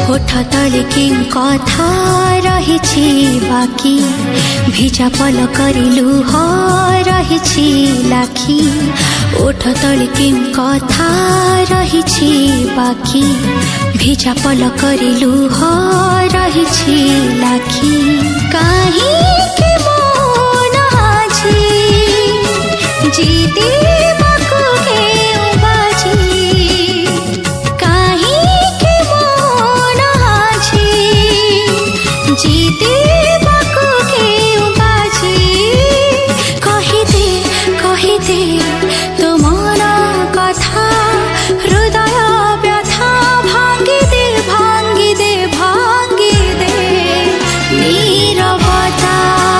ओठ तले के कथा रहिछि बाकी भिजा पलकरी लुह रहिछि लाखी ओठ तले के कथा रहिछि बाकी भिजा पलकरी लुह रहिछि लाखी काहे के मन आछि जीते बाको के जीते बाको के बाजी कही दे तो मन कथा हृदय व्यथा भांगी दे भांगी दे भांगी दे नीरवता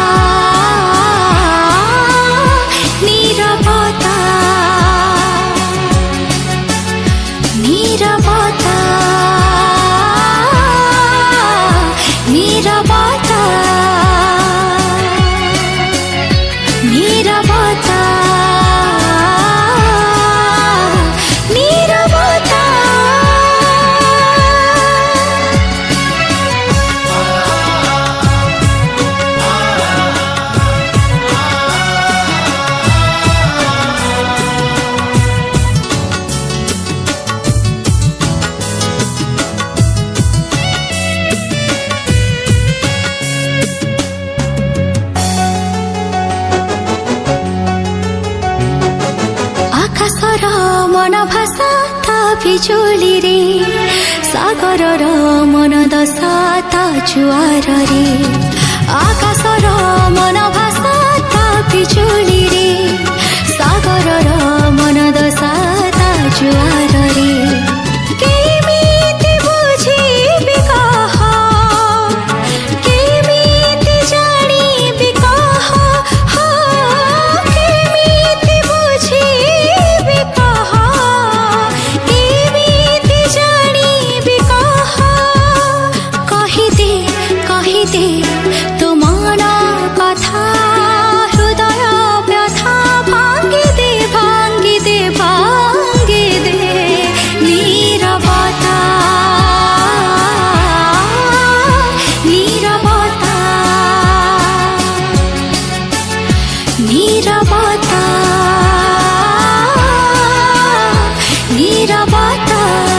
नीरवता नीरवता नीरवता नीरवता नीरवता आकाशर मन भाषा ता बिजुली रे सागरर मन दशा ता जुआर रे आकाशर मन भाषा ता बिजुली रे सागरर मन दशा ता जुआर रे केमिति बुझिबि कह केमिति जानिबि कह केमिति बुझिबि कह केमिति जानिबि कह कहि दे तो मन कथा हृदय व्यथा भांगी दे भांगी दे भांगी दे नीरवता नीरवता नीरवता नीरवता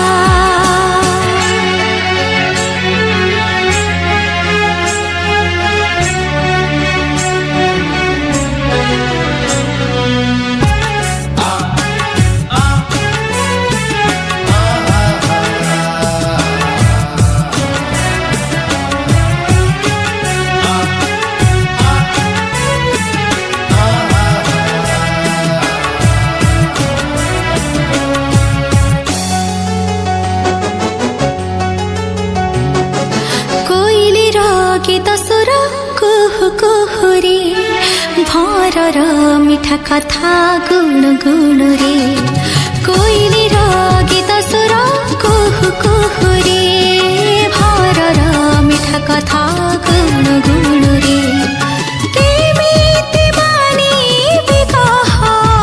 गीत सुर कुहु कुहु रे भरर मिठा कथा गुण गुण रे कोइलीर गीत सुर कुहु कुहु रे भरर मिठा कथा गुण गुण रे केमिति मानिबि कह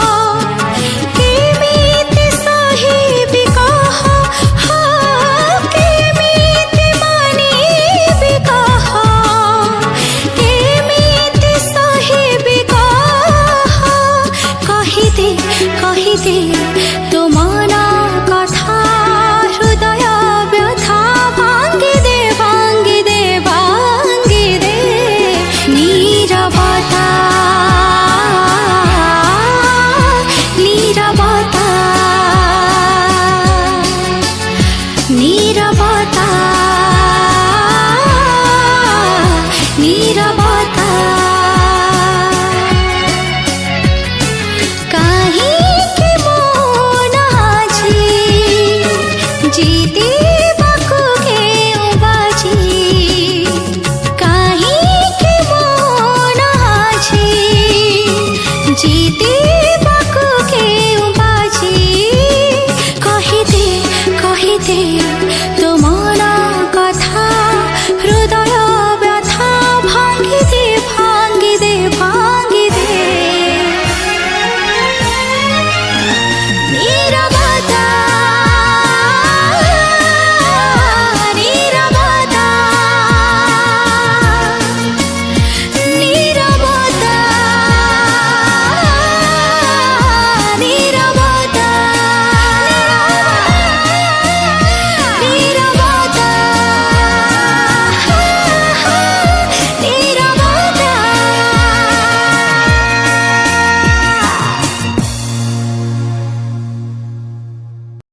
केमिति सहिबि कह केमिति मानिबि कह केमिति सहिबि कह कहि दे तो मन कथा हृदय व्यथा भांगी दे भांगी दे भांगी दे नीरवता नीरवता नीरवता नीरवता काहे के मन आछि जीते बाको के बाजी काहे के मन आछि जीते बाको के बाजी कहि दे तो